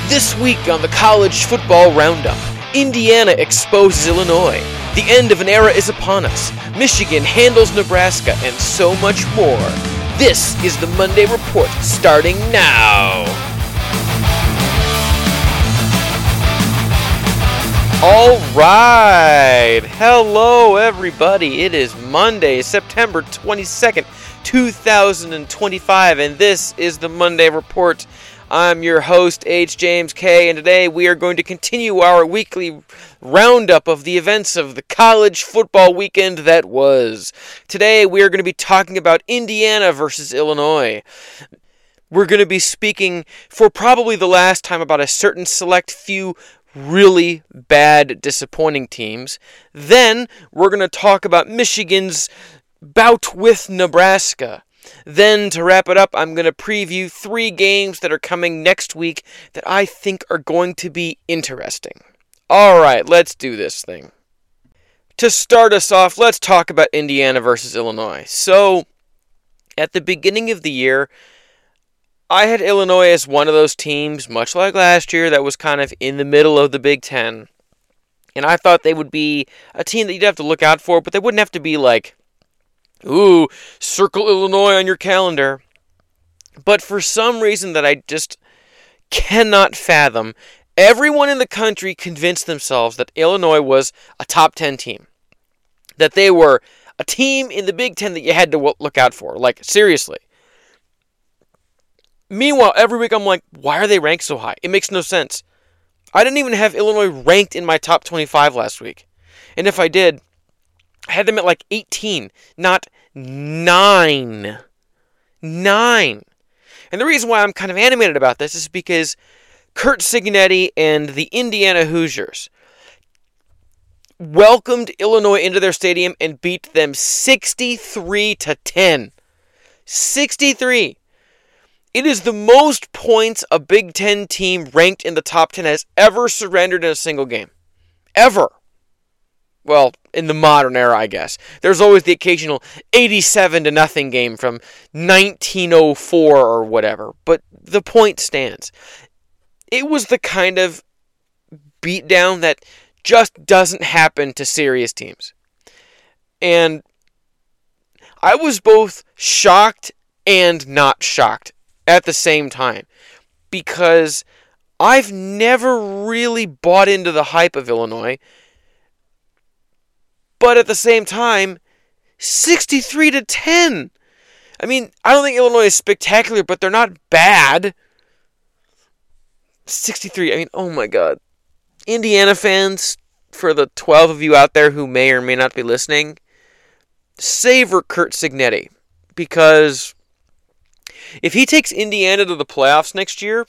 This week on the College Football Roundup, Indiana exposes Illinois. The end of an era is upon us. Michigan handles Nebraska, and so much more. This is the Monday Report, starting now. All right. Hello, everybody. It is Monday, September 22nd, 2025, and this is the Monday Report. I'm your host, H. James K., and today we are going to continue our weekly roundup of the events of the college football weekend that was. Today we are going to be talking about Indiana versus Illinois. We're going to be speaking for probably the last time about a certain select few really bad, disappointing teams. Then we're going to talk about Michigan's bout with Nebraska. Then, to wrap it up, I'm going to preview 3 games that are coming next week that I think are going to be interesting. Alright, let's do this thing. To start us off, let's talk about Indiana versus Illinois. So, at the beginning of the year, I had Illinois as one of those teams, much like last year, that was kind of in the middle of the Big Ten. And I thought they would be a team that you'd have to look out for, but they wouldn't have to be like, ooh, circle Illinois on your calendar. But for some reason that I just cannot fathom, everyone in the country convinced themselves that Illinois was a top 10 team. That they were a team in the Big Ten that you had to look out for. Like, seriously. Meanwhile, every week I'm like, why are they ranked so high? It makes no sense. I didn't even have Illinois ranked in my top 25 last week. And if I did, I had them at like 18, not 9. 9. And the reason why I'm kind of animated about this is because Curt Cignetti and the Indiana Hoosiers welcomed Illinois into their stadium and beat them 63-10. 63. It is the most points a Big Ten team ranked in the top 10 has ever surrendered in a single game. Ever. Well, in the modern era, I guess. There's always the occasional 87-0 game from 1904 or whatever. But the point stands. It was the kind of beatdown that just doesn't happen to serious teams. And I was both shocked and not shocked at the same time. Because I've never really bought into the hype of Illinois. But at the same time, 63-10. I mean, I don't think Illinois is spectacular, but they're not bad. 63, I mean, oh my God. Indiana fans, for the 12 of you out there who may or may not be listening, savor Curt Cignetti. Because if he takes Indiana to the playoffs next year,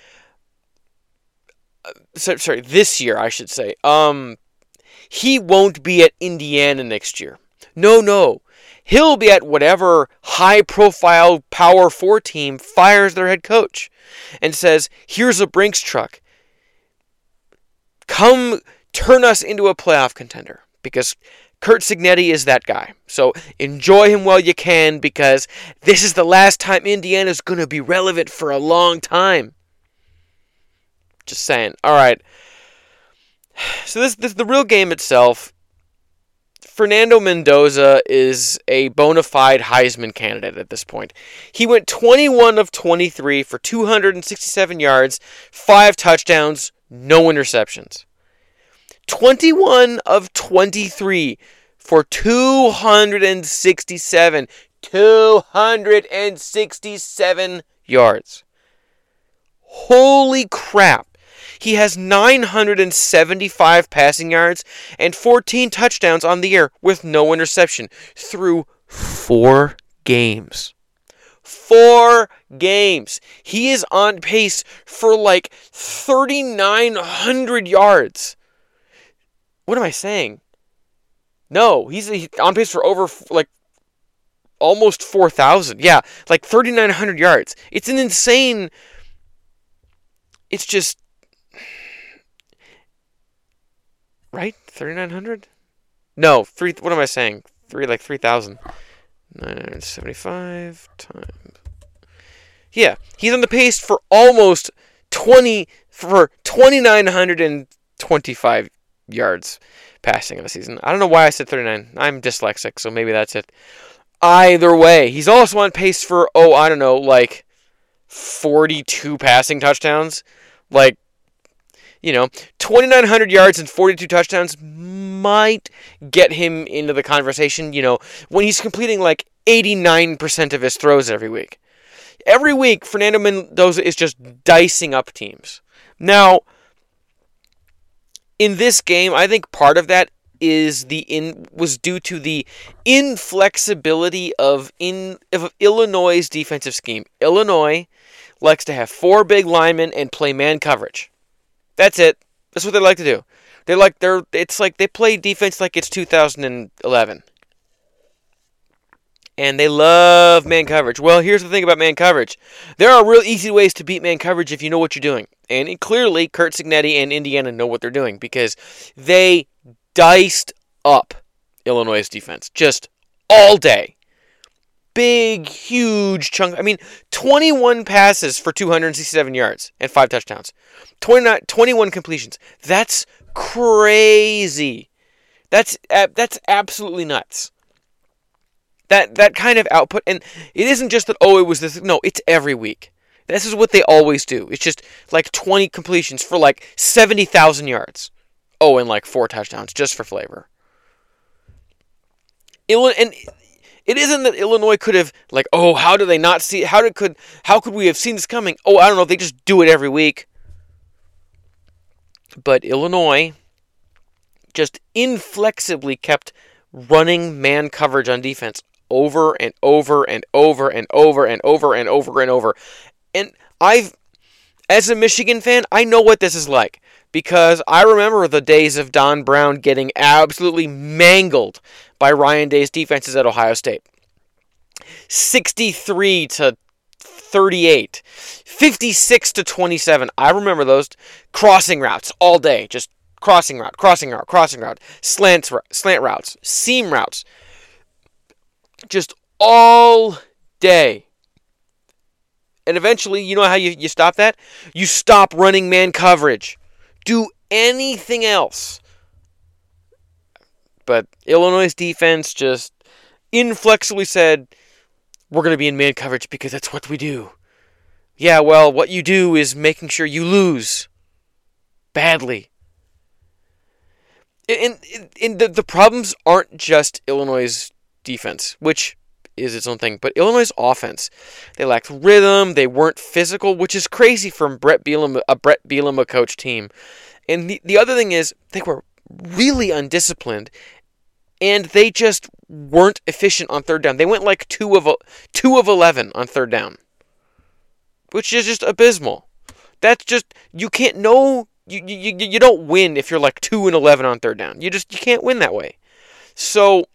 this year, I should say, he won't be at Indiana next year. No. He'll be at whatever high-profile Power 4 team fires their head coach and says, here's a Brinks truck. Come turn us into a playoff contender. Because Curt Cignetti is that guy. So enjoy him while you can, because this is the last time Indiana's going to be relevant for a long time. Just saying. All right. So this the real game itself. Fernando Mendoza is a bona fide Heisman candidate at this point. He went 21 of 23 for 267 yards, 5 touchdowns, no interceptions. 21 of 23 for 267 yards. Holy crap. He has 975 passing yards and 14 touchdowns on the year with no interception through 4 games. 4 games. He is on pace for like 3,900 yards. What am I saying? No, he's on pace for over like almost 4,000. Yeah, like 3,900 yards. It's an insane. It's just. Right? 3,900? No, what am I saying? 3,000. 975 times. Yeah, he's on the pace for almost 2,925 yards passing in the season. I don't know why I said 39. I'm dyslexic, so maybe that's it. Either way, he's also on pace for, 42 passing touchdowns. 2,900 yards and 42 touchdowns might get him into the conversation, when he's completing 89% of his throws every week. Every week, Fernando Mendoza is just dicing up teams. Now, in this game, I think part of that was due to the inflexibility of Illinois' defensive scheme. Illinois likes to have 4 big linemen and play man coverage. That's it. That's what they like to do. It's like they play defense like it's 2011. And they love man coverage. Well, here's the thing about man coverage. There are real easy ways to beat man coverage if you know what you're doing. And clearly, Curt Cignetti and Indiana know what they're doing because they diced up Illinois' defense just all day. Big, huge chunk. 21 passes for 267 yards and 5 touchdowns. 21 completions. That's crazy. That's absolutely nuts. That kind of output, and it isn't just that, it was this. No, it's every week. This is what they always do. It's just 20 completions for 70,000 yards. And 4 touchdowns, just for flavor. And it isn't that Illinois could have, how do they not see it? How could we have seen this coming? I don't know, they just do it every week. But Illinois just inflexibly kept running man coverage on defense over and over and over and over and over and over and over. And as a Michigan fan, I know what this is like. Because I remember the days of Don Brown getting absolutely mangled by Ryan Day's defenses at Ohio State. 63-38. 56-27. I remember those crossing routes all day. Just crossing route. Slant routes. Seam routes. Just all day. And eventually, you know how you stop that? You stop running man coverage. Do anything else. But Illinois' defense just inflexibly said, we're going to be in man coverage because that's what we do. Yeah, well, what you do is making sure you lose badly. And the problems aren't just Illinois' defense, which is its own thing, but Illinois' offense. They lacked rhythm, they weren't physical, which is crazy from a Brett Bielema coach team. And the other thing is, they were really undisciplined, and they just weren't efficient on third down. They went 2 of 11 on third down, which is just abysmal. That's just, you can't know, you don't win if you're 2 and 11 on third down. You can't win that way. So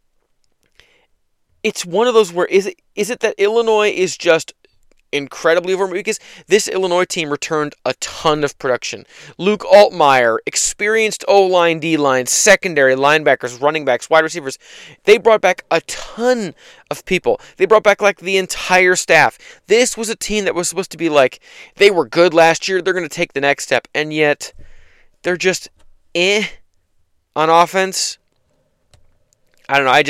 it's one of those where is it that Illinois is just incredibly over, because this Illinois team returned a ton of production. Luke Altmaier, experienced O-line, D-line, secondary, linebackers, running backs, wide receivers. They brought back a ton of people. They brought back the entire staff. This was a team that was supposed to be they were good last year, they're going to take the next step, and yet they're just on offense. I don't know,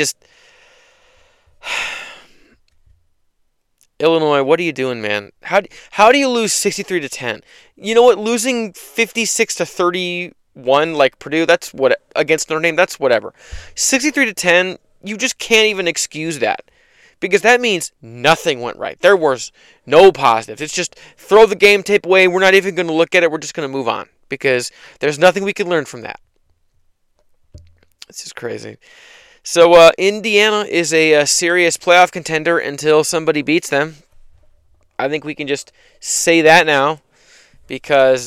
Illinois, what are you doing, man? How do you lose 63-10? You know what? Losing 56-31 like Purdue, that's what, against Notre Dame, that's whatever. 63-10, you just can't even excuse that. Because that means nothing went right. There was no positives. It's just throw the game tape away. We're not even going to look at it. We're just going to move on. Because there's nothing we can learn from that. This is crazy. So Indiana is a serious playoff contender until somebody beats them. I think we can just say that now, because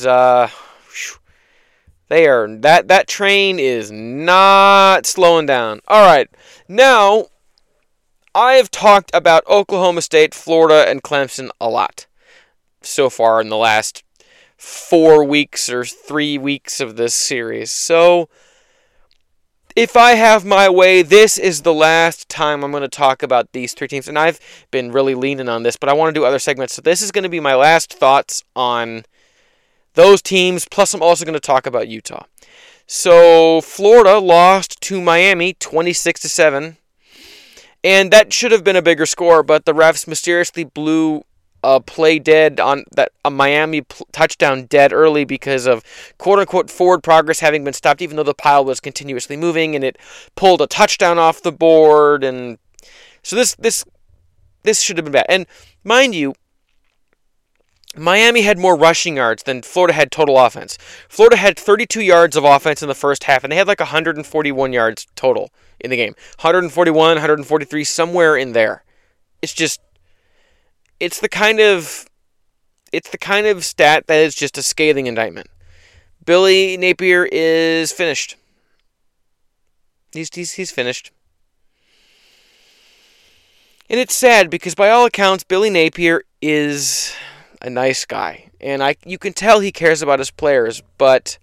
they are that train is not slowing down. All right, now I have talked about Oklahoma State, Florida, and Clemson a lot so far in the last 4 weeks or 3 weeks of this series. So if I have my way, this is the last time I'm going to talk about these 3 teams. And I've been really leaning on this, but I want to do other segments. So this is going to be my last thoughts on Those teams, plus I'm also going to talk about Utah. So Florida lost to Miami 26-7. And that should have been a bigger score, but the refs mysteriously blew a play dead on that a Miami touchdown dead early because of quote-unquote forward progress having been stopped, even though the pile was continuously moving, and it pulled a touchdown off the board. And so this should have been bad. And mind you, Miami had more rushing yards than Florida had total offense. Florida had 32 yards of offense in the first half, and they had like 141 yards total in the game. 141, 143, somewhere in there. It's the kind of stat that is just a scathing indictment. Billy Napier is finished. He's finished. And it's sad because by all accounts, Billy Napier is a nice guy, and you can tell he cares about his players, but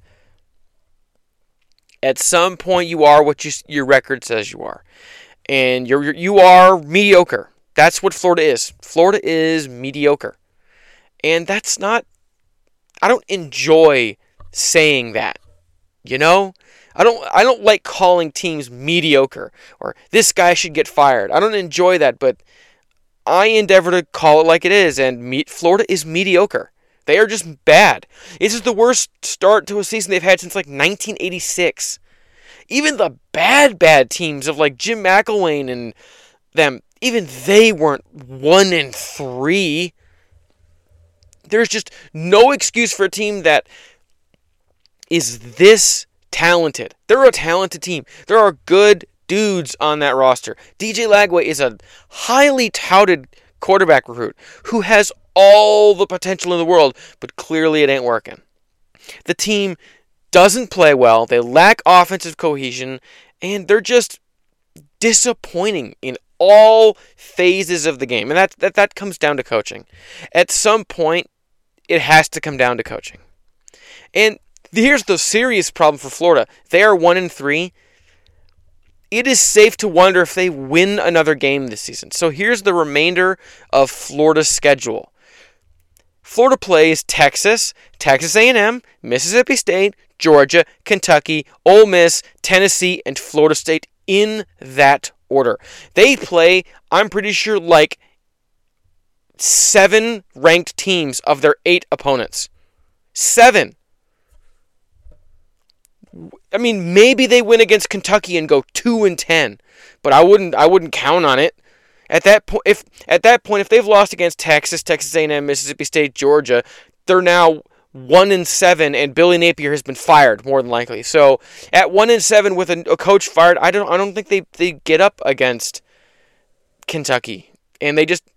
at some point you are what your record says you are, and you are mediocre. That's what Florida is. Florida is mediocre, and that's not. I don't enjoy saying that, you know. I don't like calling teams mediocre or this guy should get fired. I don't enjoy that, but I endeavor to call it like it is, and Florida is mediocre. They are just bad. This is the worst start to a season they've had since like 1986. Even the bad teams of like Jim McElwain and them, even they weren't 1-3. There's just no excuse for a team that is this talented. They're a talented team. There are good dudes on that roster. DJ Lagway is a highly touted quarterback recruit who has all the potential in the world, but clearly it ain't working. The team doesn't play well, they lack offensive cohesion, and they're just disappointing in all phases of the game. And that comes down to coaching. At some point, it has to come down to coaching. And here's the serious problem for Florida. They are 1-3. It is safe to wonder if they win another game this season. So here's the remainder of Florida's schedule. Florida plays Texas, Texas A&M, Mississippi State, Georgia, Kentucky, Ole Miss, Tennessee, and Florida State in that order. They play, I'm pretty sure, like 7 ranked teams of their 8 opponents. 7. I mean, maybe they win against Kentucky and go 2-10, but I wouldn't count on it. At that point, if they've lost against Texas, Texas A&M, Mississippi State, Georgia, they're now 1-7, and Billy Napier has been fired more than likely. So at 1-7 with a coach fired, I don't think they get up against Kentucky, and they just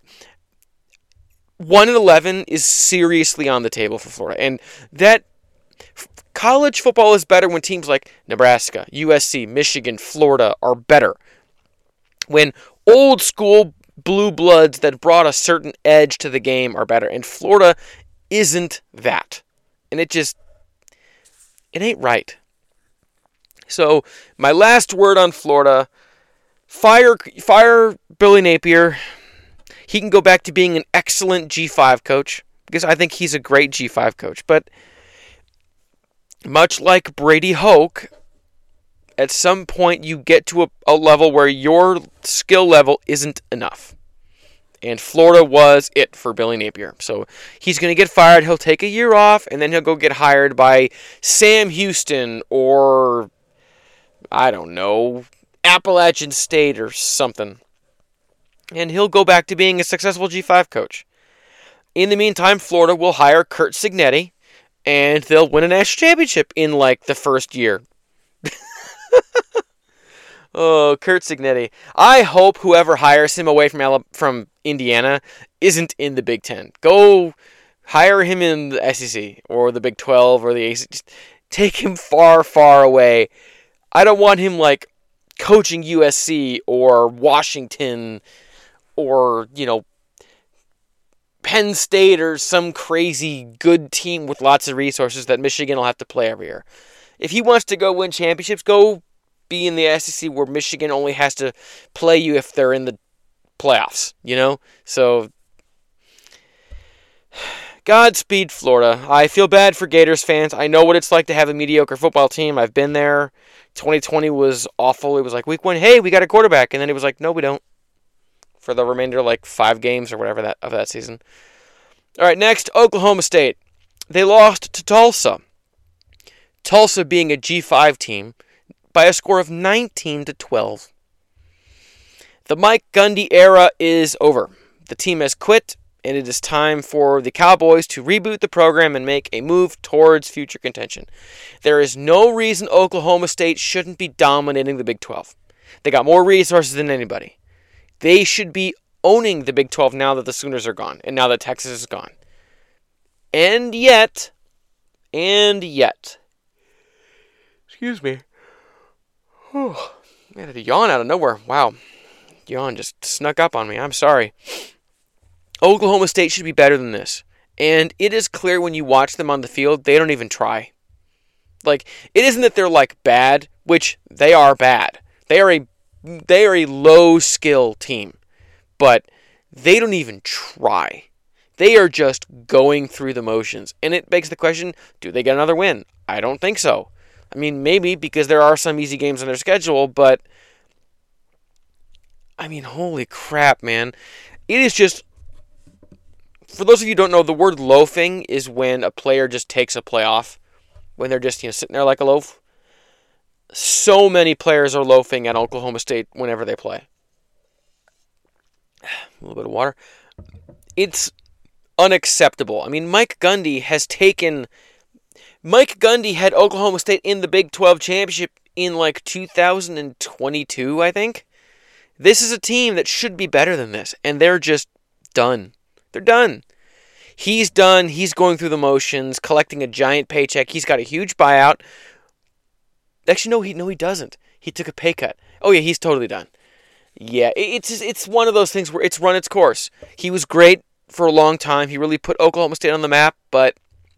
1-11 is seriously on the table for Florida, and that. College football is better when teams like Nebraska, USC, Michigan, Florida are better. When old school blue bloods that brought a certain edge to the game are better. And Florida isn't that. And it ain't right. So my last word on Florida, fire Billy Napier. He can go back to being an excellent G5 coach because I think he's a great G5 coach. But much like Brady Hoke, at some point you get to a level where your skill level isn't enough. And Florida was it for Billy Napier. So he's going to get fired. He'll take a year off, and then he'll go get hired by Sam Houston or, I don't know, Appalachian State or something. And he'll go back to being a successful G5 coach. In the meantime, Florida will hire Curt Cignetti, and they'll win a national championship in, like, the first year. Oh, Curt Cignetti. I hope whoever hires him away from Indiana isn't in the Big Ten. Go hire him in the SEC or the Big 12 or the ACC. Just take him far, far away. I don't want him, like, coaching USC or Washington or, Penn State or some crazy good team with lots of resources that Michigan will have to play every year. If he wants to go win championships, go be in the SEC where Michigan only has to play you if they're in the playoffs, So Godspeed, Florida. I feel bad for Gators fans. I know what it's like to have a mediocre football team. I've been there. 2020 was awful. It was like week 1, hey, we got a quarterback. And then it was like, no, we don't. For the remainder of 5 games or whatever of that season. All right, next, Oklahoma State. They lost to Tulsa. Tulsa being a G5 team by a score of 19-12. The Mike Gundy era is over. The team has quit, and it is time for the Cowboys to reboot the program and make a move towards future contention. There is no reason Oklahoma State shouldn't be dominating the Big 12. They got more resources than anybody. They should be owning the Big 12 now that the Sooners are gone, and now that Texas is gone. And yet, excuse me. Whew. I had a yawn out of nowhere. Wow. Yawn just snuck up on me. I'm sorry. Oklahoma State should be better than this. And it is clear when you watch them on the field, they don't even try. It isn't that they're bad, which they are bad. They are a low skill team. But they don't even try. They are just going through the motions. And it begs the question, do they get another win? I don't think so. I mean, maybe because there are some easy games on their schedule, but I mean, holy crap, man. It is just, for those of you who don't know, the word loafing is when a player just takes a play off, when they're just sitting there like a loaf. So many players are loafing at Oklahoma State whenever they play. A little bit of water. It's unacceptable. I mean, Mike Gundy had Oklahoma State in the Big 12 championship in 2022, I think. This is a team that should be better than this, and they're just done. They're done. He's done. He's going through the motions, collecting a giant paycheck. He's got a huge buyout. Actually, no, he doesn't. He took a pay cut. Oh, yeah, he's totally done. Yeah, it's one of those things where it's run its course. He was great for a long time. He really put Oklahoma State on the map,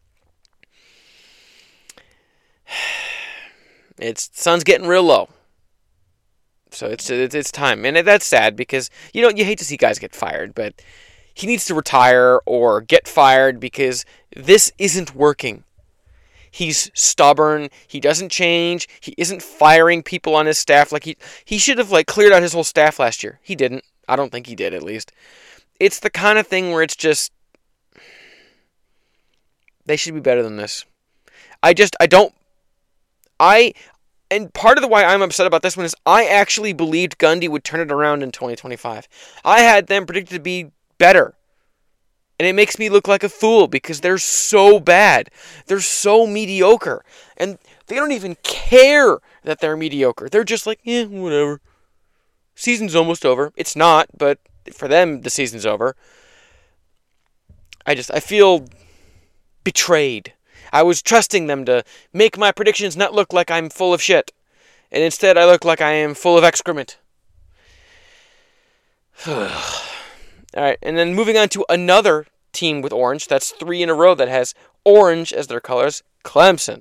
but sun's getting real low. So it's time. And that's sad because, you hate to see guys get fired, but he needs to retire or get fired because this isn't working. He's stubborn. He doesn't change. He isn't firing people on his staff. He should have cleared out his whole staff last year. He didn't. I don't think he did, at least. It's the kind of thing where it's just, they should be better than this. And part of the why I'm upset about this one is I actually believed Gundy would turn it around in 2025. I had them predicted to be better. And it makes me look like a fool because they're so bad. They're so mediocre. And they don't even care that they're mediocre. They're just whatever. Season's almost over. It's not, but for them, the season's over. I feel betrayed. I was trusting them to make my predictions not look like I'm full of shit. And instead, I look like I am full of excrement. All right, and then moving on to another team with orange. That's 3 in a row that has orange as their colors. Clemson.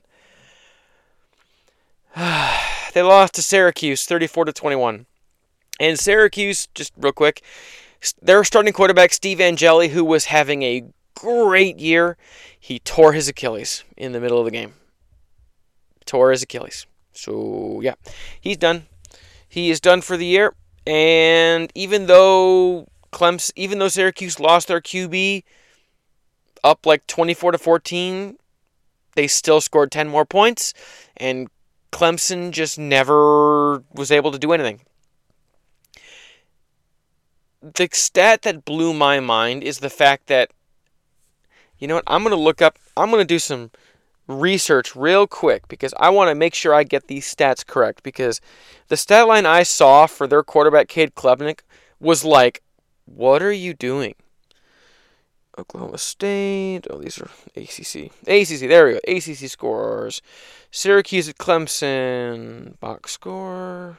They lost to Syracuse 34-21. And Syracuse, just real quick, their starting quarterback, Steve Angeli, who was having a great year, he tore his Achilles in the middle of the game. Tore his Achilles. So, yeah, he's done. He is done for the year. And even though Syracuse lost their QB up 24-14, they still scored 10 more points, and Clemson just never was able to do anything. The stat that blew my mind is the fact that, you know what, I'm going to do some research real quick because I want to make sure I get these stats correct, because the stat line I saw for their quarterback, Cade Klubnik, was what are you doing? Oklahoma State. Oh, these are ACC. There we go. ACC scores. Syracuse at Clemson. Box score.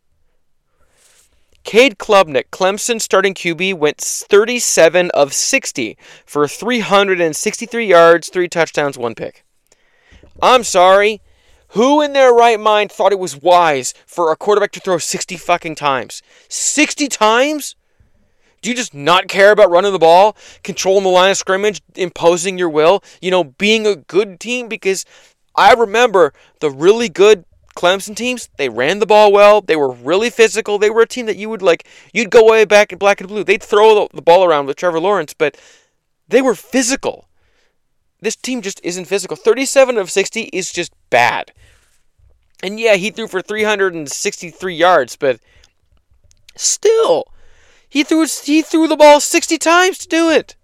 Cade Klubnik, Clemson starting QB, went 37 of 60 for 363 yards, 3 touchdowns, 1 pick. I'm sorry. Who in their right mind thought it was wise for a quarterback to throw 60 fucking times? 60 times? Do you just not care about running the ball, controlling the line of scrimmage, imposing your will, being a good team? Because I remember the really good Clemson teams, they ran the ball well, they were really physical, they were a team that you'd go way back in black and blue. They'd throw the ball around with Trevor Lawrence, but they were physical. This team just isn't physical. 37 of 60 is just bad. And yeah, he threw for 363 yards, but still, he threw the ball 60 times to do it.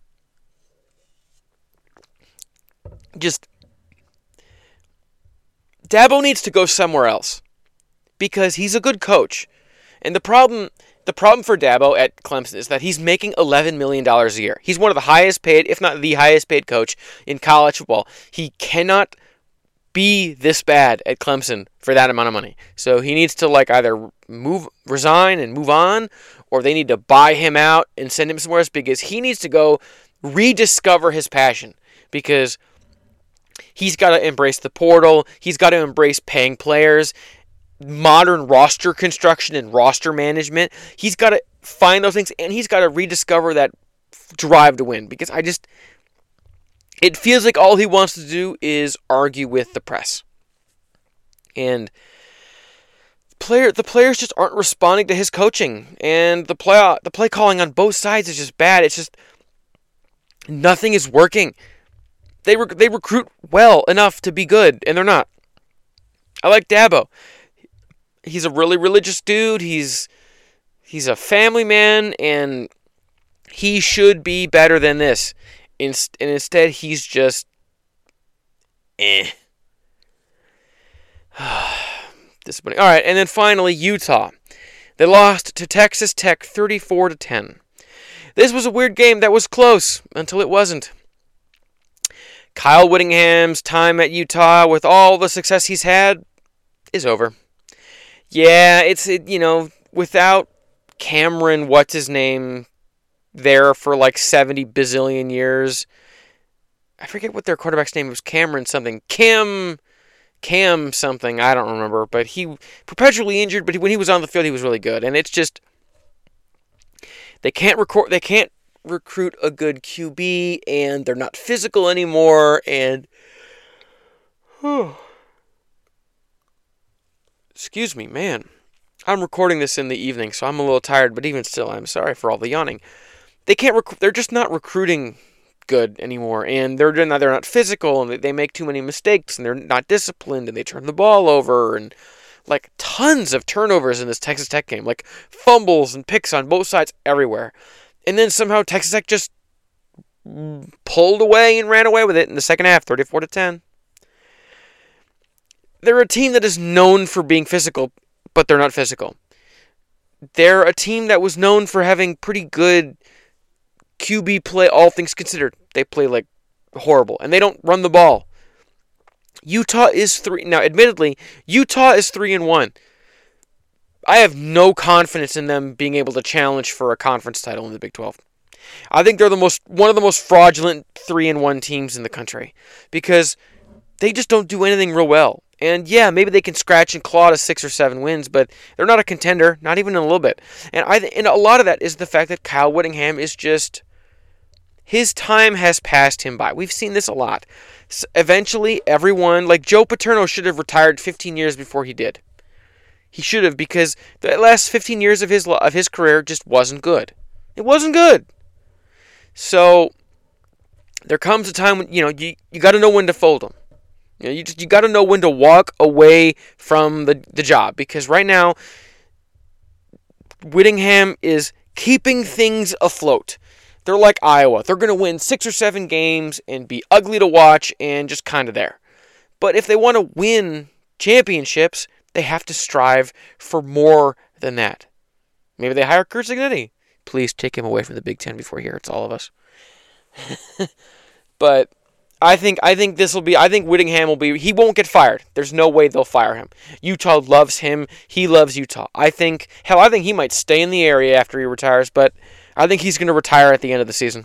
Dabo needs to go somewhere else because he's a good coach. And the problem for Dabo at Clemson is that he's making $11 million a year. He's one of the highest paid, if not the highest paid coach in college football. He cannot be this bad at Clemson for that amount of money. So he needs to either resign and move on, or they need to buy him out and send him somewhere else because he needs to go rediscover his passion because he's got to embrace the portal. He's got to embrace paying players, modern roster construction and roster management. He's got to find those things, and he's got to rediscover that drive to win because it feels like all he wants to do is argue with the press. And the players just aren't responding to his coaching. And the play calling on both sides is just bad. It's just nothing is working. They recruit well enough to be good, and they're not. I like Dabo. He's a really religious dude. He's a family man, and he should be better than this. And instead, he's just disappointing. All right, and then finally, Utah. They lost to Texas Tech 34-10. This was a weird game that was close until it wasn't. Kyle Whittingham's time at Utah, with all the success he's had, is over. Yeah, without Cameron, what's his name, there for 70 bazillion years. I forget what their quarterback's name was. Cameron something. Cam something. I don't remember. But he perpetually injured. But when he was on the field, he was really good. And it's just they can't recruit a good QB, and they're not physical anymore. And excuse me, man. I'm recording this in the evening, so I'm a little tired. But even still, I'm sorry for all the yawning. They're just not recruiting good anymore, and they're not physical, and they make too many mistakes, and they're not disciplined, and they turn the ball over, and tons of turnovers in this Texas Tech game, fumbles and picks on both sides everywhere. And then somehow Texas Tech just pulled away and ran away with it in the second half, 34-10. They're a team that is known for being physical, but they're not physical. They're a team that was known for having pretty good QB play, all things considered. They play horrible, and they don't run the ball. Utah is 3. Now, admittedly, Utah is 3-1. I have no confidence in them being able to challenge for a conference title in the Big 12. I think they're one of the most fraudulent 3-1 teams in the country because they just don't do anything real well. And yeah, maybe they can scratch and claw to 6 or 7 wins, but they're not a contender, not even a little bit. And a lot of that is the fact that Kyle Whittingham is just, his time has passed him by. We've seen this a lot. Eventually, everyone, Joe Paterno should have retired 15 years before he did. He should have, because the last 15 years of his career just wasn't good. It wasn't good. So there comes a time when you got to know when to fold them. You got to know when to walk away from the job, because right now Whittingham is keeping things afloat. They're like Iowa. They're going to win 6 or 7 games and be ugly to watch and just kind of there. But if they want to win championships, they have to strive for more than that. Maybe they hire Curt Cignetti. Please take him away from the Big Ten before he hurts all of us. But I think Whittingham will be, he won't get fired. There's no way they'll fire him. Utah loves him. He loves Utah. I think he might stay in the area after he retires, but I think he's going to retire at the end of the season.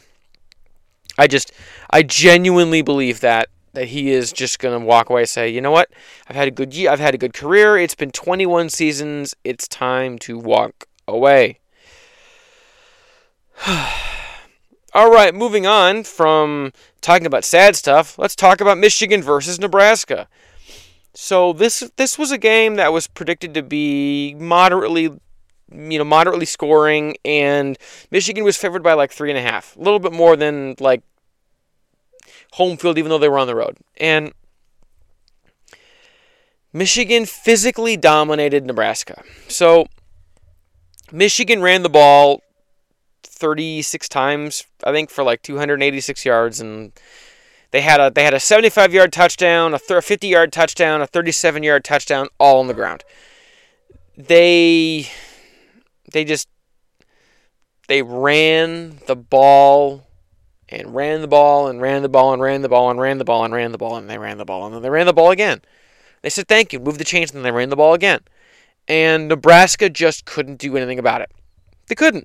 I genuinely believe that he is just going to walk away and say, you know what? I've had a good year. I've had a good career. It's been 21 seasons. It's time to walk away. All right, moving on from talking about sad stuff, let's talk about Michigan versus Nebraska. So this was a game that was predicted to be moderately scoring, and Michigan was favored by like 3.5, a little bit more than like home field, even though they were on the road. And Michigan physically dominated Nebraska. So Michigan ran the ball 36 times, I think, for like 286 yards, and they had a 75-yard touchdown, a 50-yard touchdown, a 37-yard touchdown, all on the ground. They ran the ball and ran the ball and ran the ball and ran the ball and ran the ball and ran the ball and they ran the ball and then they ran the ball again. They said thank you, moved the chains, and then they ran the ball again. And Nebraska just couldn't do anything about it. They couldn't.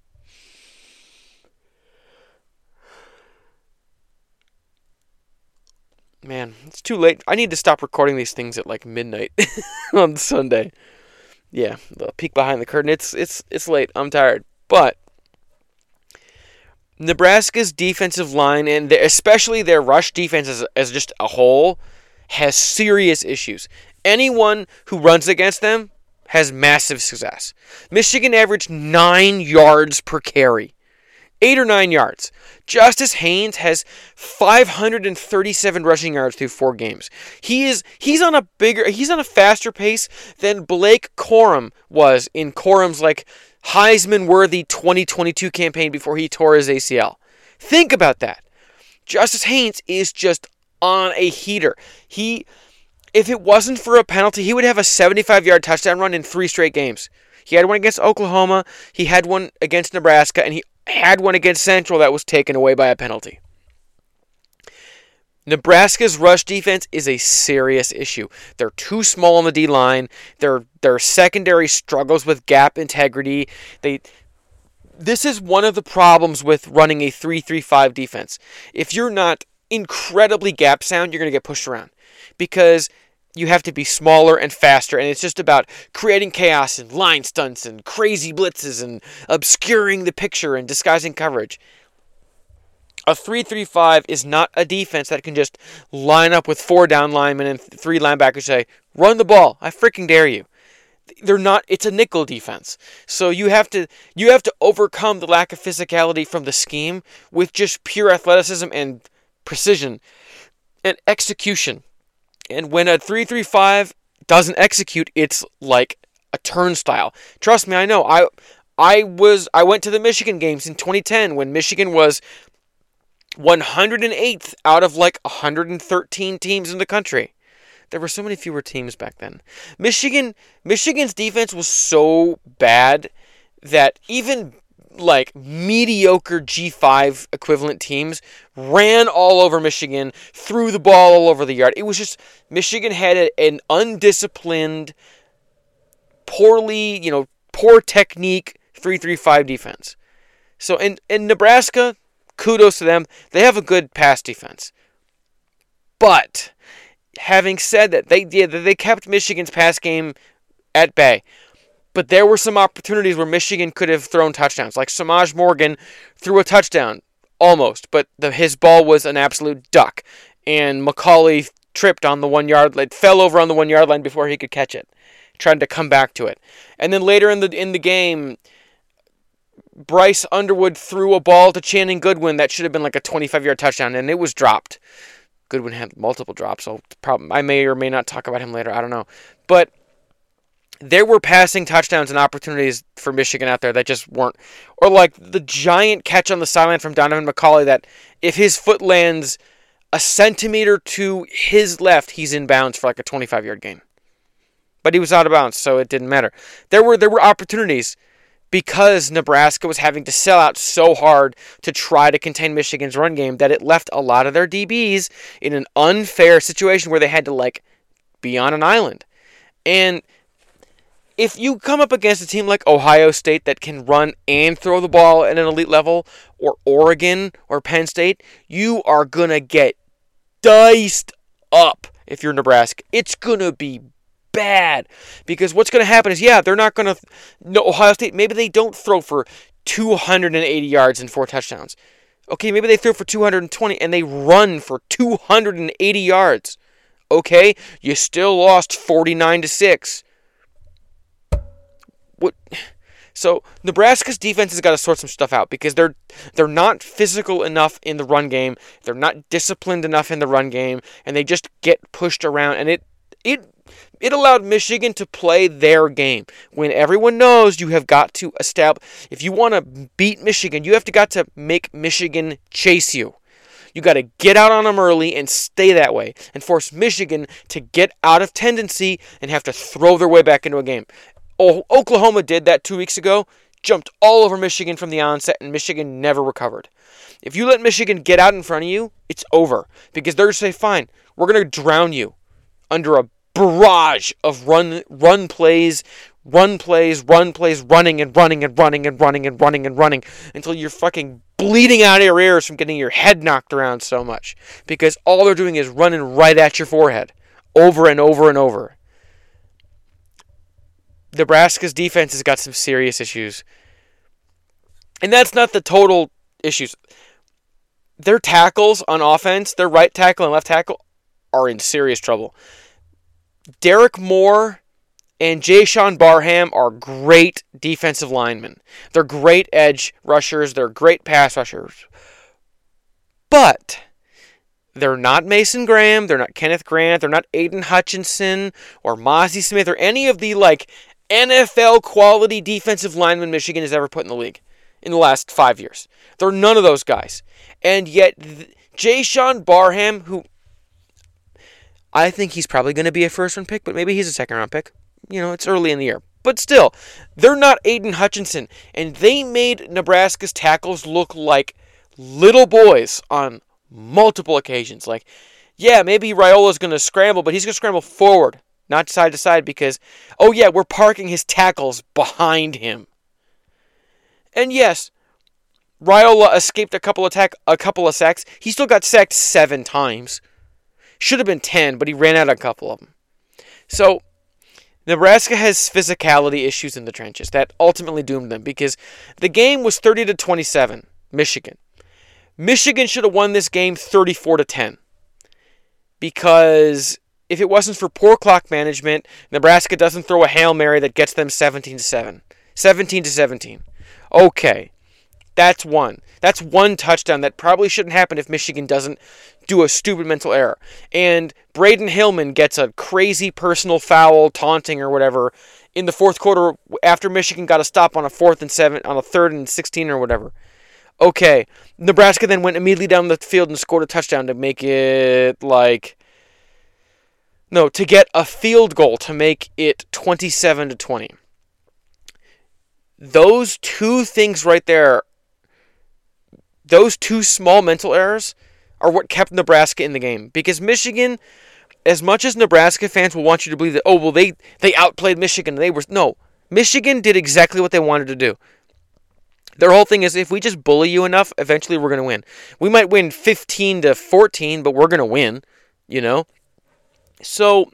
Man, it's too late. I need to stop recording these things at like midnight on Sunday. Yeah, the peek behind the curtain. It's late. I'm tired. But Nebraska's defensive line, and especially their rush defense as just a whole, has serious issues. Anyone who runs against them has massive success. Michigan averaged 9 yards per carry. 8 or 9 yards. Justice Haynes has 537 rushing yards through 4 games. He's on a faster pace than Blake Corum was in Corum's like Heisman-worthy 2022 campaign before he tore his ACL. Think about that. Justice Haynes is just on a heater. If it wasn't for a penalty, he would have a 75-yard touchdown run in 3 straight games. He had one against Oklahoma, he had one against Nebraska, and he had one against Central that was taken away by a penalty. Nebraska's rush defense is a serious issue. They're too small on the D-line. Their secondary struggles with gap integrity. This is one of the problems with running a 3-3-5 defense. If you're not incredibly gap sound, you're going to get pushed around because you have to be smaller and faster, and it's just about creating chaos and line stunts and crazy blitzes and obscuring the picture and disguising coverage. A 3-3-5 is not a defense that can just line up with 4 down linemen and 3 linebackers and say, run the ball, I freaking dare you. They're not. It's a nickel defense. So you have to overcome the lack of physicality from the scheme with just pure athleticism and precision and execution. And when a 3-3-5 doesn't execute, it's like a turnstile. Trust me, I know. I went to the Michigan games in 2010 when Michigan was 108th out of like 113 teams in the country. There were so many fewer teams back then. Michigan's defense was so bad that even like mediocre G5 equivalent teams ran all over Michigan, threw the ball all over the yard. It was just Michigan had an undisciplined, poor technique 3-3-5 defense. So in Nebraska, kudos to them. They have a good pass defense. But having said that, they kept Michigan's pass game at bay. But there were some opportunities where Michigan could have thrown touchdowns. Like Samaj Morgan threw a touchdown, almost, but his ball was an absolute duck. And McCauley tripped on the 1 yard line, fell over on the 1 yard line before he could catch it. Tried to come back to it. And then later in the game, Bryce Underwood threw a ball to Channing Goodwin that should have been like a 25-yard touchdown, and it was dropped. Goodwin had multiple drops, so I may or may not talk about him later. I don't know. But there were passing touchdowns and opportunities for Michigan out there that just weren't. Or like the giant catch on the sideline from Donovan McCauley that if his foot lands a centimeter to his left, he's in bounds for like a 25-yard gain. But he was out of bounds, so it didn't matter. There were opportunities because Nebraska was having to sell out so hard to try to contain Michigan's run game that it left a lot of their DBs in an unfair situation where they had to like be on an island. And if you come up against a team like Ohio State that can run and throw the ball at an elite level, or Oregon or Penn State, you are going to get diced up if you're Nebraska. It's going to be bad. Because what's going to happen is, they're not going to... No, Ohio State, maybe they don't throw for 280 yards and 4 touchdowns. Okay, maybe they threw for 220 and they run for 280 yards. Okay, you still lost 49-6. What? So Nebraska's defense has got to sort some stuff out because they're not physical enough in the run game. They're not disciplined enough in the run game, and they just get pushed around. And it allowed Michigan to play their game when everyone knows you have got to establish. If you want to beat Michigan, you have got to make Michigan chase you. You got to get out on them early and stay that way and force Michigan to get out of tendency and have to throw their way back into a game. Oklahoma did that 2 weeks ago, jumped all over Michigan from the onset, and Michigan never recovered. If you let Michigan get out in front of you, it's over because they're going to say, fine, we're going to drown you under a barrage of run plays, running until you're fucking bleeding out of your ears from getting your head knocked around so much because all they're doing is running right at your forehead over and over and over. Nebraska's defense has got some serious issues. And that's not the total issues. Their tackles on offense, their right tackle and left tackle, are in serious trouble. Derek Moore and Jayshon Barham are great defensive linemen. They're great edge rushers. They're great pass rushers. But they're not Mason Graham. They're not Kenneth Grant. They're not Aiden Hutchinson or Mozzie Smith or any of the NFL quality defensive linemen Michigan has ever put in the league in the last 5 years. They're none of those guys. And yet, Jayshon Barham, who I think he's probably going to be a first-round pick, but maybe he's a second-round pick. It's early in the year. But still, they're not Aiden Hutchinson. And they made Nebraska's tackles look like little boys on multiple occasions. Maybe Raiola's going to scramble, but he's going to scramble forward, not side to side, because, we're parking his tackles behind him. And yes, Raiola escaped a couple of sacks. He still got sacked 7 times. Should have been 10, but he ran out a couple of them. So, Nebraska has physicality issues in the trenches that ultimately doomed them because the game was 30-27, Michigan. Michigan should have won this game 34-10 because if it wasn't for poor clock management, Nebraska doesn't throw a Hail Mary that gets them 17-7. 17-17. Okay, that's one. That's one touchdown that probably shouldn't happen if Michigan doesn't do a stupid mental error. And Braden Hillman gets a crazy personal foul, taunting or whatever, in the fourth quarter after Michigan got a stop on a 4th and 7, on a 3rd and 16 or whatever. Okay, Nebraska then went immediately down the field and scored a touchdown to make it to get a field goal to make it 27-20. Those two things right there, those two small mental errors are what kept Nebraska in the game. Because Michigan, as much as Nebraska fans will want you to believe that, they outplayed Michigan. Michigan did exactly what they wanted to do. Their whole thing is, if we just bully you enough, eventually we're going to win. We might win 15-14, but we're going to win, So,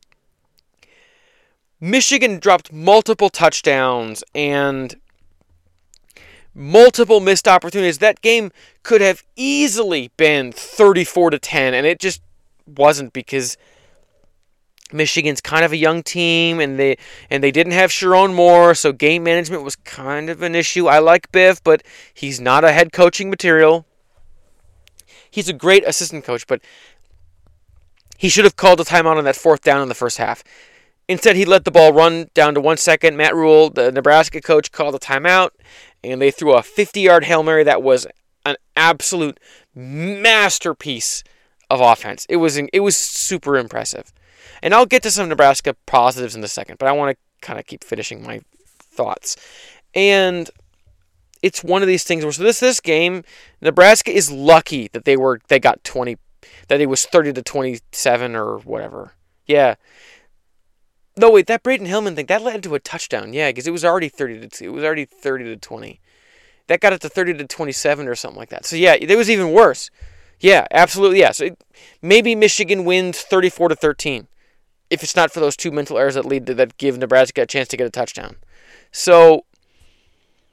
Michigan dropped multiple touchdowns and multiple missed opportunities. That game could have easily been 34-10, and it just wasn't because Michigan's kind of a young team, and they didn't have Sharon Moore, so game management was kind of an issue. I like Biff, but he's not a head coaching material. He's a great assistant coach, but he should have called a timeout on that 4th down in the first half. Instead, he let the ball run down to 1 second. Matt Rule, the Nebraska coach, called a timeout, and they threw a 50-yard Hail Mary that was an absolute masterpiece of offense. It was super impressive. And I'll get to some Nebraska positives in a second, but I want to kind of keep finishing my thoughts. And it's one of these things where this game, Nebraska is lucky that they got 20, that it was 30-27 or whatever. Yeah. No, wait, that Braden Hillman thing, that led to a touchdown. Yeah, because it was already 30-20. That got it to 30-27 or something like that. So yeah, it was even worse. Yeah, absolutely, yeah. So maybe Michigan wins 34-13 if it's not for those two mental errors that give Nebraska a chance to get a touchdown. So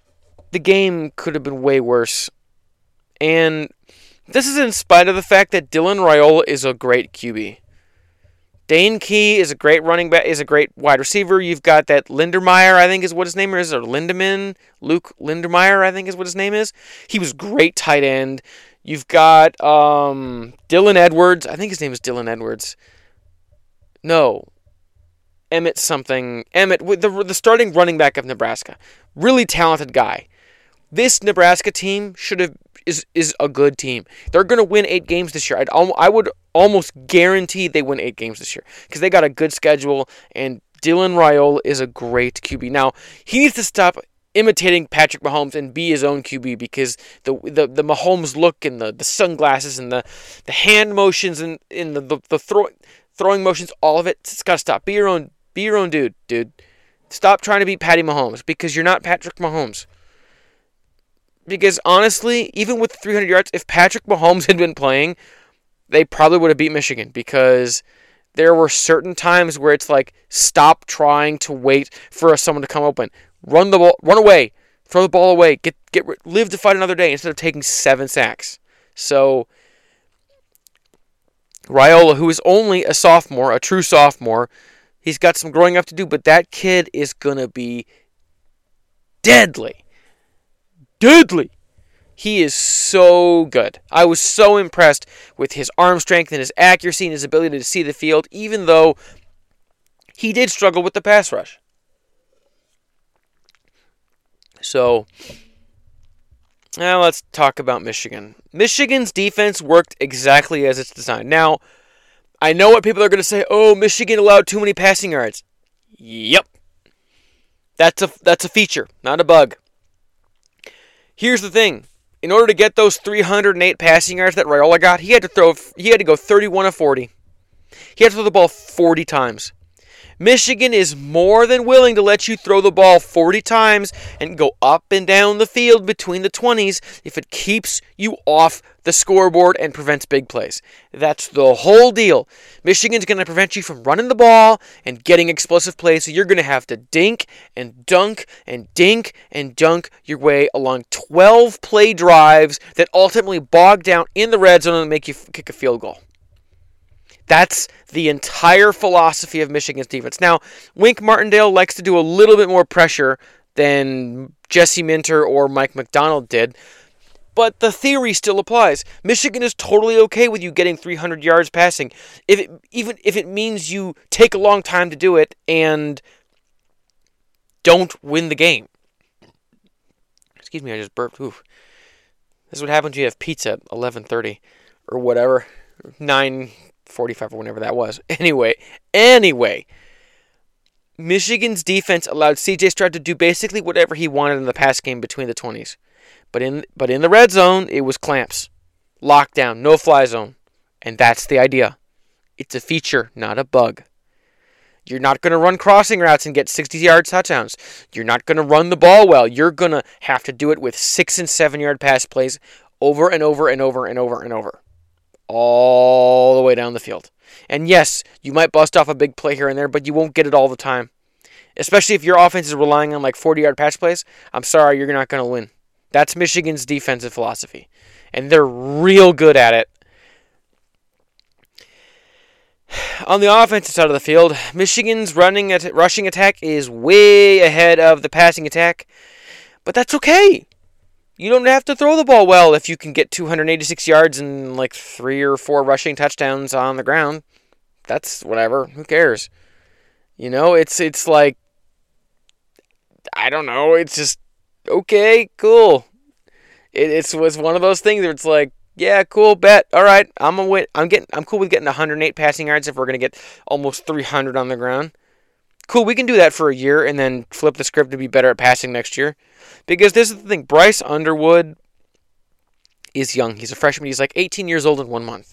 the game could have been way worse. And this is in spite of the fact that Dylan Raiola is a great QB. Dane Key is a great running back, is a great wide receiver. You've got that Lindermeyer, I think is what his name is, or Lindemann. Luke Lindermeyer, I think is what his name is. He was great tight end. You've got Dylan Edwards. I think his name is Dylan Edwards. No. Emmett something. Emmett, the starting running back of Nebraska. Really talented guy. This Nebraska team is a good team. They're going to win 8 games this year. I would almost guarantee they win 8 games this year because they got a good schedule, and Dylan Raiola is a great QB. Now, he needs to stop imitating Patrick Mahomes and be his own QB because the Mahomes look and the sunglasses and the hand motions and the throwing motions, all of it, it's got to stop. Be your own dude. Stop trying to be Patty Mahomes because you're not Patrick Mahomes. Because honestly, even with 300 yards, if Patrick Mahomes had been playing, they probably would have beat Michigan because there were certain times where it's like, stop trying to wait for someone to come open. Run the ball, run away, throw the ball away, live to fight another day instead of taking 7 sacks. So Raiola, who is only a sophomore, a true sophomore, he's got some growing up to do, but that kid is gonna be deadly. He is so good. I was so impressed with his arm strength and his accuracy and his ability to see the field, even though he did struggle with the pass rush. So, now let's talk about Michigan. Michigan's defense worked exactly as it's designed. Now, I know what people are going to say. Oh, Michigan allowed too many passing yards. Yep. That's a feature, not a bug. Here's the thing. In order to get those 308 passing yards that Raiola got, he had to go 31 of 40. He had to throw the ball 40 times. Michigan is more than willing to let you throw the ball 40 times and go up and down the field between the 20s if it keeps you off the scoreboard and prevents big plays. That's the whole deal. Michigan's going to prevent you from running the ball and getting explosive plays, so you're going to have to dink and dunk and dink and dunk your way along 12 play drives that ultimately bog down in the red zone and make you kick a field goal. That's the entire philosophy of Michigan's defense. Now, Wink Martindale likes to do a little bit more pressure than Jesse Minter or Mike McDonald did, but the theory still applies. Michigan is totally okay with you getting 300 yards passing, even if it means you take a long time to do it and don't win the game. Excuse me, I just burped. Oof. This is what happens when you have pizza at 11:30 or whatever, 9:45 or whenever that was. Anyway, Michigan's defense allowed C.J. Stroud to do basically whatever he wanted in the pass game between the 20s. But in the red zone, it was clamps, lockdown, no-fly zone. And that's the idea. It's a feature, not a bug. You're not going to run crossing routes and get 60-yard touchdowns. You're not going to run the ball well. You're going to have to do it with 6- and 7-yard pass plays over and over and over and over and over. All the way down the field. And yes, you might bust off a big play here and there, but you won't get it all the time. Especially if your offense is relying on like 40-yard pass plays. I'm sorry, you're not going to win. That's Michigan's defensive philosophy. And they're real good at it. On the offensive side of the field, Michigan's rushing attack is way ahead of the passing attack. But that's okay. You don't have to throw the ball well if you can get 286 yards and like 3 or 4 rushing touchdowns on the ground. That's whatever. Who cares? You know, it's like, I don't know. It's just, okay, cool. It was one of those things where it's like, yeah, cool, bet. All right, I'm cool with getting 108 passing yards if we're gonna get almost 300 on the ground. Cool, we can do that for a year and then flip the script to be better at passing next year. Because this is the thing, Bryce Underwood is young. He's a freshman. He's like 18 years old in 1 month.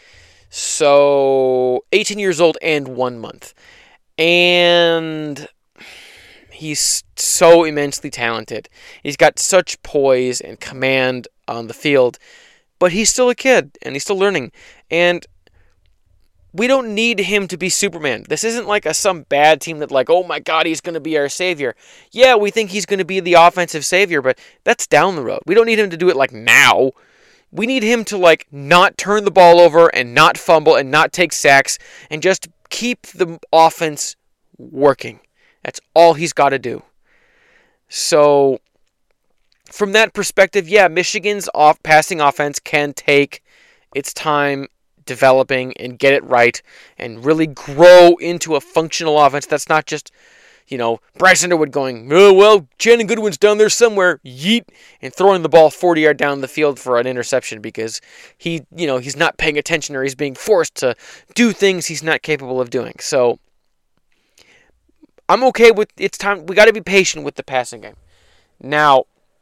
So, 18 years old and 1 month. And he's so immensely talented. He's got such poise and command on the field. But he's still a kid, and he's still learning. And we don't need him to be Superman. This isn't like some bad team that like, oh my God, he's going to be our savior. Yeah, we think he's going to be the offensive savior, but that's down the road. We don't need him to do it like now. We need him to like not turn the ball over and not fumble and not take sacks and just keep the offense working. That's all he's got to do. So from that perspective, yeah, Michigan's passing offense can take its time developing and get it right and really grow into a functional offense that's not just, Bryce Underwood going, oh, well, Channing Goodwin's down there somewhere, yeet, and throwing the ball 40 yards down the field for an interception because he's not paying attention or he's being forced to do things he's not capable of doing. So I'm okay with it's time. We got to be patient with the passing game. Now,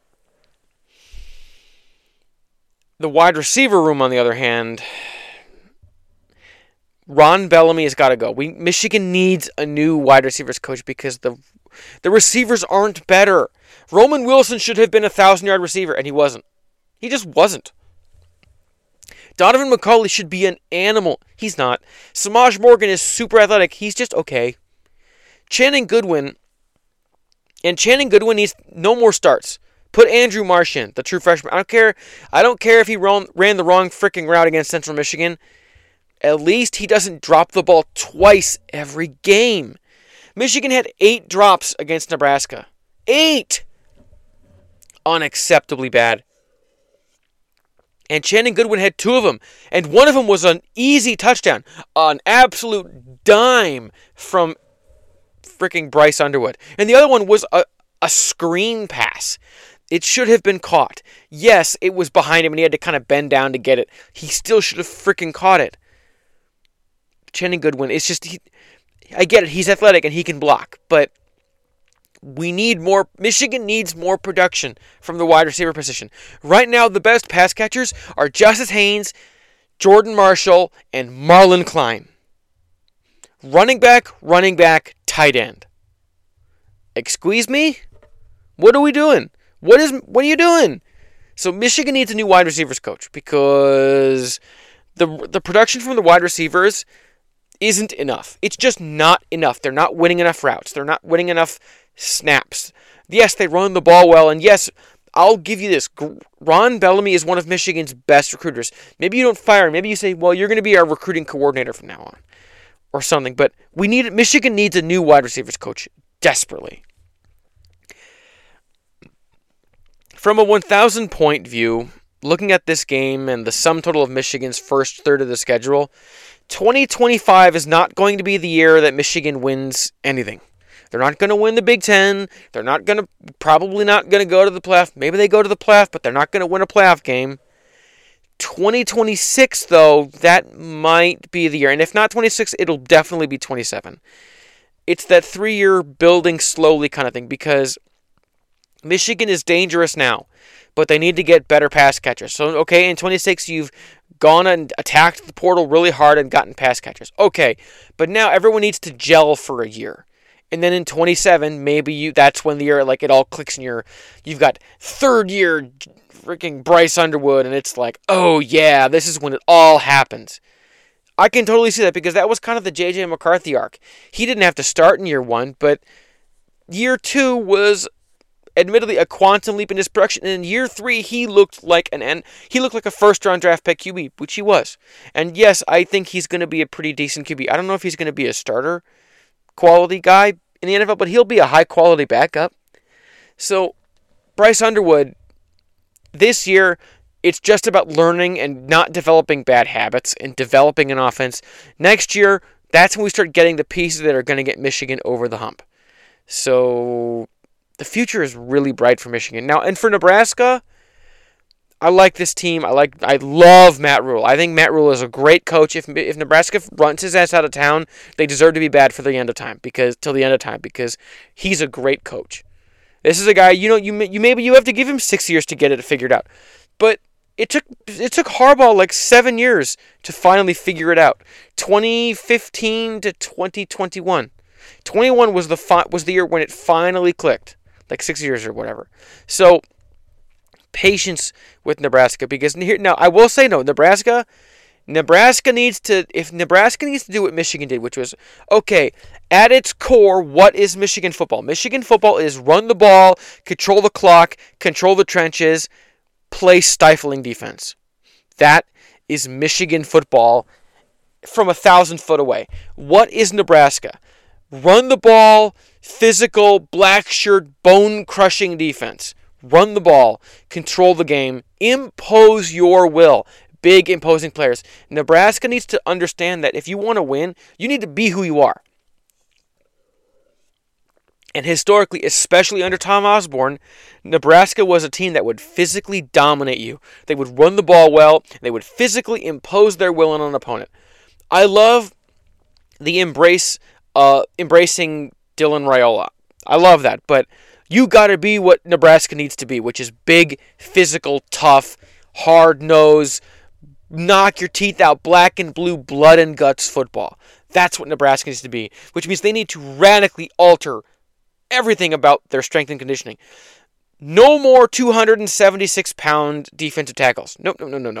the wide receiver room, on the other hand, Ron Bellamy has got to go. Michigan needs a new wide receivers coach because the receivers aren't better. Roman Wilson should have been a 1,000-yard receiver, and he wasn't. He just wasn't. Donovan McCulley should be an animal. He's not. Samaj Morgan is super athletic. He's just okay. Channing Goodwin needs no more starts. Put Andrew Marsh in, the true freshman. I don't care if he ran the wrong freaking route against Central Michigan. At least he doesn't drop the ball twice every game. Michigan had 8 drops against Nebraska. 8! Unacceptably bad. And Channing Goodwin had 2 of them. And one of them was an easy touchdown. An absolute dime from freaking Bryce Underwood. And the other one was a screen pass. It should have been caught. Yes, it was behind him and he had to kind of bend down to get it. He still should have freaking caught it. Channing Goodwin, it's just, I get it, he's athletic and he can block, but we need more. Michigan needs more production from the wide receiver position. Right now, the best pass catchers are Justice Haynes, Jordan Marshall, and Marlon Klein. Running back, tight end. Excuse me? What are we doing? What are you doing? So Michigan needs a new wide receivers coach because the production from the wide receivers isn't enough. It's just not enough. They're not winning enough routes. They're not winning enough snaps. Yes, they run the ball well, and yes, I'll give you this. Ron Bellamy is one of Michigan's best recruiters. Maybe you don't fire him. Maybe you say, well, you're going to be our recruiting coordinator from now on or something. But Michigan needs a new wide receivers coach desperately. From a 1,000-point view, looking at this game and the sum total of Michigan's first third of the schedule, 2025 is not going to be the year that Michigan wins anything. They're not going to win the Big Ten. They're probably not going to go to the playoff. Maybe they go to the playoff, but they're not going to win a playoff game. 2026, though, that might be the year. And if not 26, it'll definitely be 27. It's that 3-year building slowly kind of thing because Michigan is dangerous now, but they need to get better pass catchers. So, okay, in 26, you've gone and attacked the portal really hard and gotten pass catchers. Okay, but now everyone needs to gel for a year. And then in 27, maybe that's when the year like it all clicks and you've got 3rd year freaking Bryce Underwood and it's like, oh yeah, this is when it all happens. I can totally see that because that was kind of the J.J. McCarthy arc. He didn't have to start in year 1, but year 2 was admittedly a quantum leap in his production. And in year 3, he looked like a first-round draft pick QB, which he was. And yes, I think he's going to be a pretty decent QB. I don't know if he's going to be a starter quality guy in the NFL, but he'll be a high-quality backup. So, Bryce Underwood, this year, it's just about learning and not developing bad habits and developing an offense. Next year, that's when we start getting the pieces that are going to get Michigan over the hump. So the future is really bright for Michigan. Now, and for Nebraska, I like this team. I love Matt Rule. I think Matt Rule is a great coach. If Nebraska runs his ass out of town, they deserve to be bad till the end of time because he's a great coach. This is a guy, maybe you have to give him 6 years to get it figured out. But it took Harbaugh like 7 years to finally figure it out. 2015 to 2021. 21 was the year when it finally clicked. Like 6 years or whatever. So, patience with Nebraska. Because now, I will say no, Nebraska Nebraska needs to do what Michigan did, which was, okay, at its core, what is Michigan football? Michigan football is run the ball, control the clock, control the trenches, play stifling defense. That is Michigan football from 1,000 foot away. What is Nebraska? Run the ball, physical, black shirt, bone-crushing defense. Run the ball, control the game, impose your will. Big imposing players. Nebraska needs to understand that if you want to win, you need to be who you are. And historically, especially under Tom Osborne, Nebraska was a team that would physically dominate you. They would run the ball well. They would physically impose their will on an opponent. I love the embracing Dylan Raiola. I love that. But you got to be what Nebraska needs to be, which is big, physical, tough, hard-nosed, knock your teeth out, black and blue, blood and guts football. That's what Nebraska needs to be, which means they need to radically alter everything about their strength and conditioning. No more 276-pound defensive tackles. No.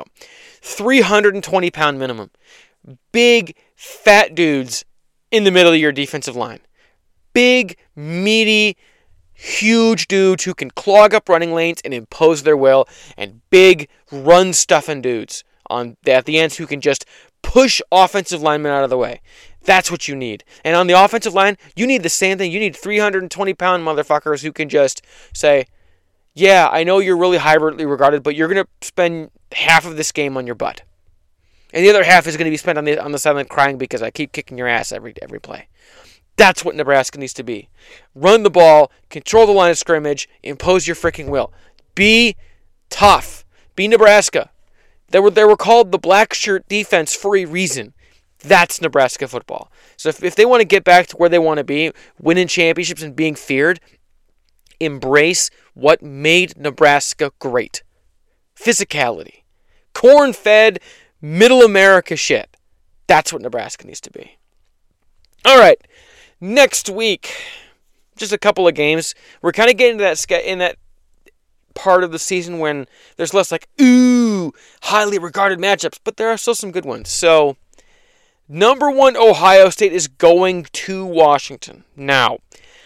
320-pound minimum. Big, fat dudes in the middle of your defensive line. Big, meaty, huge dudes who can clog up running lanes and impose their will, and big, run-stuffing dudes at the ends who can just push offensive linemen out of the way. That's what you need. And on the offensive line, you need the same thing. You need 320-pound motherfuckers who can just say, yeah, I know you're really highly regarded, but you're going to spend half of this game on your butt. And the other half is going to be spent on the sideline crying because I keep kicking your ass every play. That's what Nebraska needs to be. Run the ball, control the line of scrimmage, impose your freaking will. Be tough. Be Nebraska. They were called the black shirt defense for a reason. That's Nebraska football. So if they want to get back to where they want to be, winning championships and being feared, embrace what made Nebraska great. Physicality. Corn-fed, middle America shit. That's what Nebraska needs to be. All right. Next week, just a couple of games. We're kind of getting to that part of the season when there's less highly regarded matchups, but there are still some good ones. So, number 1, Ohio State is going to Washington. Now,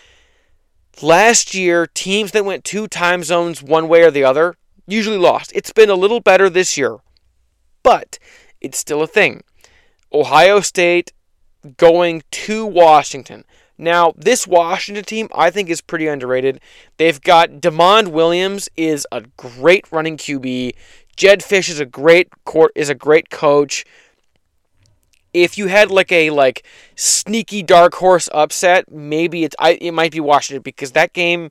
last year, teams that went 2 time zones one way or the other usually lost. It's been a little better this year, but it's still a thing. Ohio State going to Washington. Now, this Washington team, I think, is pretty underrated. They've got DeMond Williams is a great running QB. Jedd Fisch is a great coach. If you had a sneaky dark horse upset, maybe it might be Washington, because that game,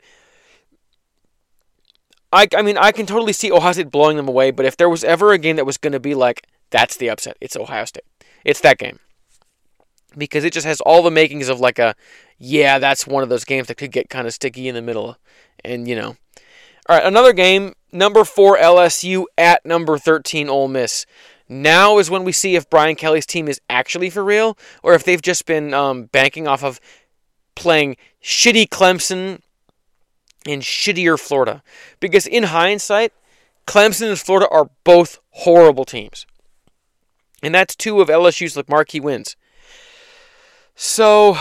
I can totally see Ohio State blowing them away, but if there was ever a game that was going to be that's the upset, it's Ohio State. It's that game. Because it just has all the makings of that's one of those games that could get kind of sticky in the middle. And, All right, another game, number 4 LSU at number 13 Ole Miss. Now is when we see if Brian Kelly's team is actually for real, or if they've just been banking off of playing shitty Clemson and shittier Florida. Because in hindsight, Clemson and Florida are both horrible teams. And that's 2 of LSU's marquee wins. So,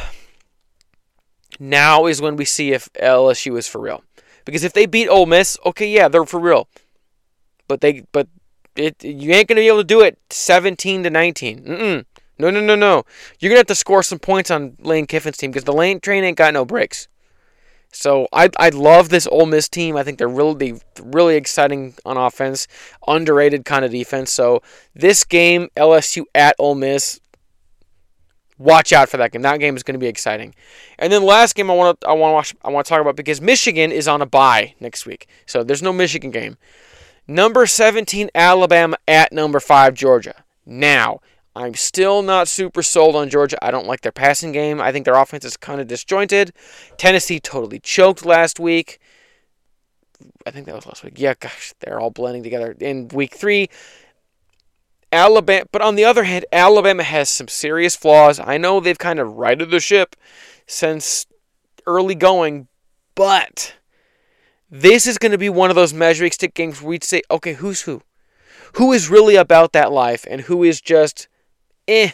now is when we see if LSU is for real. Because if they beat Ole Miss, okay, yeah, they're for real. But you ain't going to be able to do it 17-19. No. You're going to have to score some points on Lane Kiffin's team, because the Lane train ain't got no brakes. So, I love this Ole Miss team. I think they're really exciting on offense. Underrated kind of defense. So, this game, LSU at Ole Miss, watch out for that game. That game is going to be exciting. And then the last game I want to talk about, because Michigan is on a bye next week. So there's no Michigan game. Number 17 Alabama at number 5 Georgia. Now, I'm still not super sold on Georgia. I don't like their passing game. I think their offense is kind of disjointed. Tennessee totally choked last week. I think that was last week. Yeah, gosh, they're all blending together. In week 3, Alabama, but on the other hand, Alabama has some serious flaws. I know they've kind of righted the ship since early going, but this is going to be one of those measuring stick games where we'd say, okay, who's who? who is really about that life and who is just, It's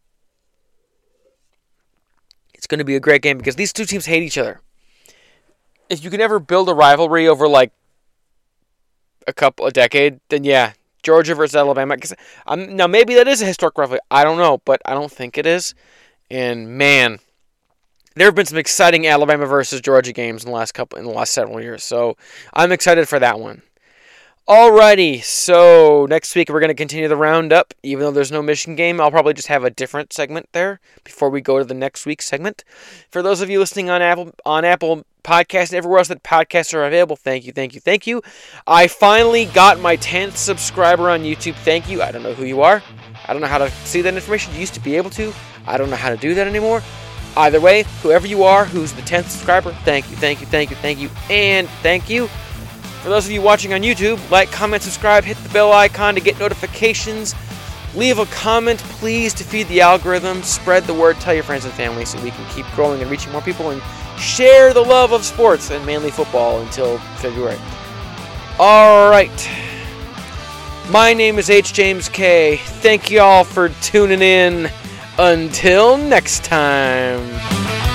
going to be a great game because these two teams hate each other. If you can ever build a rivalry over like a decade, then yeah, Georgia versus Alabama. Now maybe that is a historic rivalry. I don't know, but I don't think it is. And man, there have been some exciting Alabama versus Georgia games in the last several years. So I'm excited for that one. Alrighty, so next week we're going to continue the roundup. Even though there's no Michigan game, I'll probably just have a different segment there before we go to the next week's segment. For those of you listening on Apple Podcasts and everywhere else that podcasts are available, thank you. I finally got my 10th subscriber on YouTube. Thank you. I don't know who you are. I don't know how to see that information. You used to be able to. I don't know how to do that anymore. Either way, whoever you are, who's the 10th subscriber, thank you, and thank you. For those of you watching on YouTube, like, comment, subscribe, hit the bell icon to get notifications. Leave a comment, please, to feed the algorithm. Spread the word, tell your friends and family so we can keep growing and reaching more people and share the love of sports and mainly football until February. Alright. My name is H. James K. Thank you all for tuning in. Until next time.